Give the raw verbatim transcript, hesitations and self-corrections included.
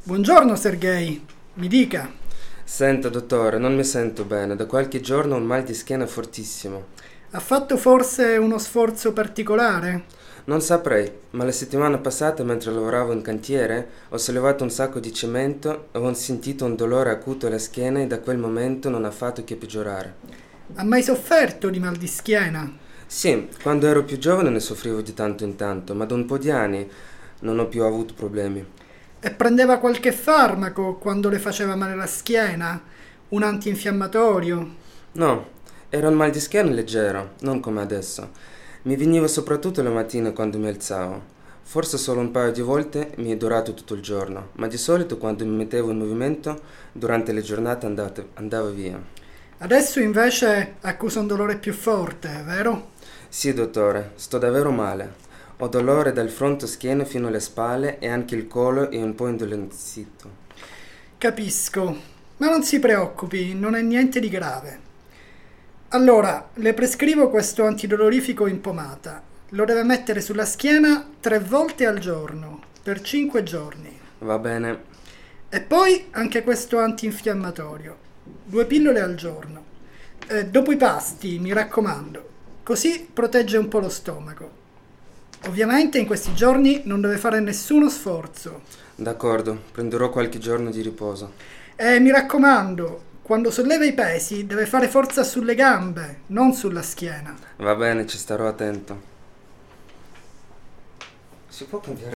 Buongiorno Sergei, mi dica, Senta, dottore, non mi sento bene. Da qualche giorno ho un mal di schiena fortissimo. ha fatto forse uno sforzo particolare? Non saprei, ma la settimana passata, mentre lavoravo in cantiere, ho sollevato un sacco di cemento e ho sentito un dolore acuto alla schiena e da quel momento non ha fatto che peggiorare. Ha mai sofferto di mal di schiena? Sì, quando ero più giovane ne soffrivo di tanto in tanto, ma da un po' di anni non ho più avuto problemi. E prendeva qualche farmaco quando le faceva male la schiena? Un antinfiammatorio? No, era un mal di schiena leggero, non come adesso. Mi veniva soprattutto la mattina quando mi alzavo. Forse solo un paio di volte mi è durato tutto il giorno, ma di solito quando mi mettevo in movimento durante le giornate andate- andava via. Adesso invece accusa un dolore più forte, vero? Sì, dottore, sto davvero male. Ho dolore dal fronte schiena fino alle spalle e anche il collo è un po' indolenzito. Capisco, ma non si preoccupi, non è niente di grave. Allora, le prescrivo questo antidolorifico in pomata. Lo deve mettere sulla schiena tre volte al giorno, per cinque giorni. Va bene. E poi anche questo antinfiammatorio, due pillole al giorno. Eh, dopo i pasti, mi raccomando, così protegge un po' lo stomaco. Ovviamente in questi giorni non deve fare nessuno sforzo. D'accordo, prenderò qualche giorno di riposo. E mi raccomando, quando solleva i pesi deve fare forza sulle gambe, non sulla schiena. Va bene, ci starò attento. Si può cambiare?